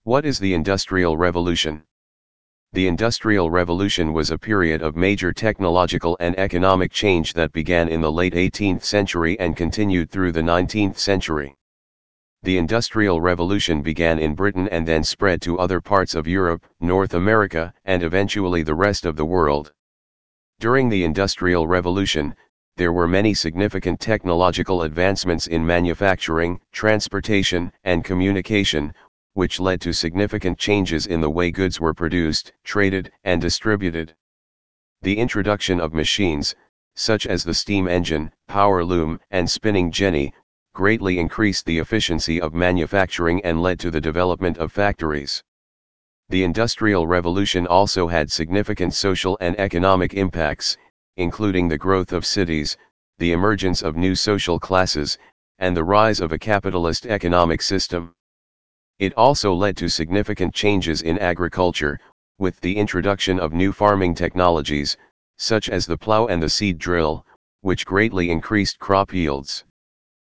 What is the Industrial Revolution? The Industrial Revolution was a period of major technological and economic change that began in the late 18th century and continued through the 19th century. The Industrial Revolution began in Britain and then spread to other parts of Europe, North America, and eventually the rest of the world. During the Industrial Revolution, there were many significant technological advancements in manufacturing, transportation, and communication, which led to significant changes in the way goods were produced, traded, and distributed. The introduction of machines, such as the steam engine, power loom, and spinning jenny, greatly increased the efficiency of manufacturing and led to the development of factories. The Industrial Revolution also had significant social and economic impacts, including the growth of cities, the emergence of new social classes, and the rise of a capitalist economic system. It also led to significant changes in agriculture, with the introduction of new farming technologies, such as the plow and the seed drill, which greatly increased crop yields.